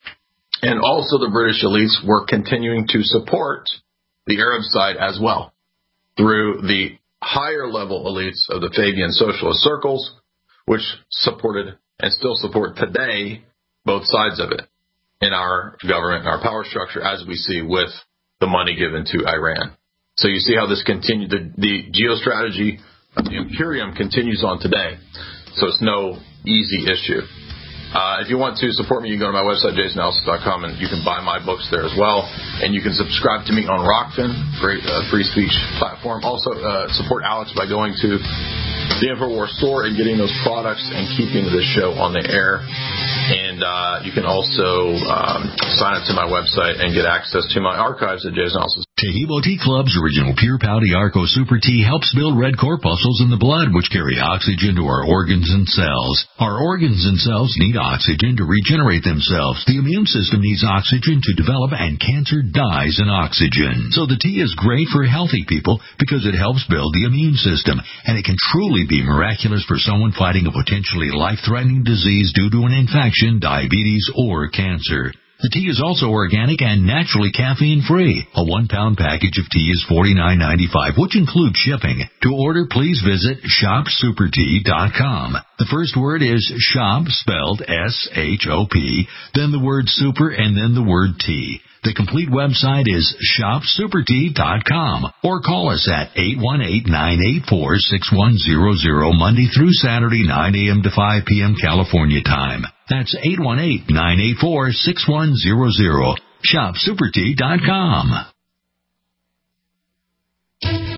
And also the British elites were continuing to support the Arab side as well through the higher level elites of the Fabian socialist circles, which supported and still support today both sides of it in our government and our power structure, as we see with the money given to Iran. So you see how this continued. The, the geostrategy of the Imperium continues on today. So it's no easy issue. Uh, if you want to support me, you can go to my website, jason ellis dot com, and you can buy my books there as well. And you can subscribe to me on Rockfin, great uh, free speech platform. Also, uh, support Alex by going to the InfoWars store and getting those products and keeping this show on the air. And uh, you can also um, sign up to my website and get access to my archives at Jason Ellis. Taheebo Tea Club's original Pure Pouty Arco Super Tea helps build red corpuscles in the blood, which carry oxygen to our organs and cells. Our organs and cells need oxygen to regenerate themselves. The immune system needs oxygen to develop, and cancer dies in oxygen. So the tea is great for healthy people because it helps build the immune system, and it can truly be miraculous for someone fighting a potentially life-threatening disease due to an infection, diabetes, or cancer. The tea is also organic and naturally caffeine-free. A one-pound package of tea is forty-nine ninety-five, which includes shipping. To order, please visit shop super tea dot com. The first word is shop, spelled S H O P, then the word super, and then the word tea. The complete website is shop super tea dot com, or call us at eight one eight, nine eight four, six one zero zero Monday through Saturday, nine a.m. to five p.m. California time. That's eight one eight, nine eight four, six one zero zero. shop super tea dot com.